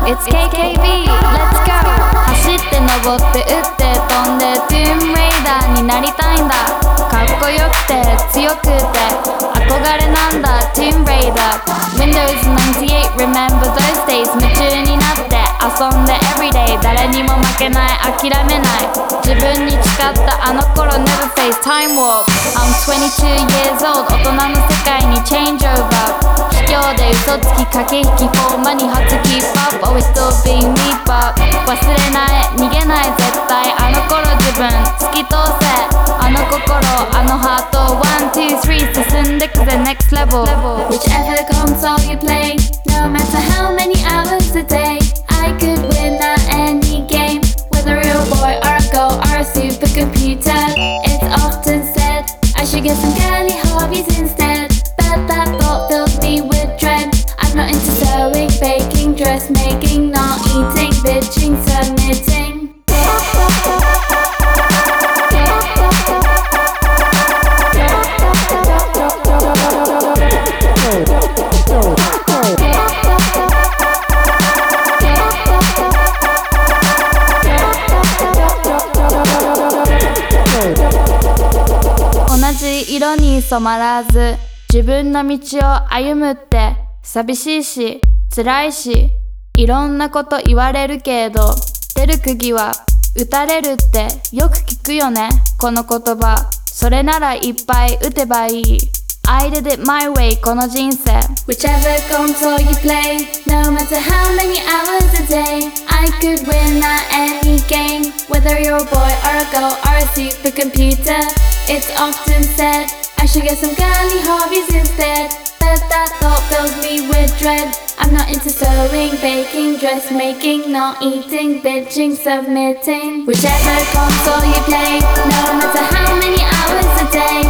It's KKB, let's go. 走って登って打って飛んでトゥームレイダーになりたいんだ。かっこよくて強くて憧れなんだトゥームレイダー。 Windows 98 remember those days。 夢中になって遊んで everyday。 誰にも負けない諦めない自分に誓ったあの頃 never face time warp。 I'm 22 years old。 大人の世界に change over。 卑怯で嘘つき駆け引き for money hard to keep up。 Always still being me but 忘れない逃げない絶対あの頃自分突き通せあの心あのハート One, two, three 進んでくぜ next level。 Whichever console you play no matter how many hours a day I could win at any game whether a real boy or a girl or a supercomputer. It's often said I should get some girly hobbies instead but that thought fills me with dread. I'm not into sewing, baking, dressmaking, not eating, bitching, submitting。同じ色に染まらず自分の道を歩むって寂しいし辛いしいろんなこと言われるけど出る釘は打たれるってよく聞くよねこの言葉。それならいっぱい打てばいい。 I did it my way この人生。 Whichever console you play no matter how many hours a day I could win at any game whether you're a boy or a girl or a supercomputer. It's often said I should get some girly hobbies instead but that thought fills me with dread. I'm not into sewing, baking, dressmaking, not eating, bitching, submitting. Whichever console you play no matter how many hours a day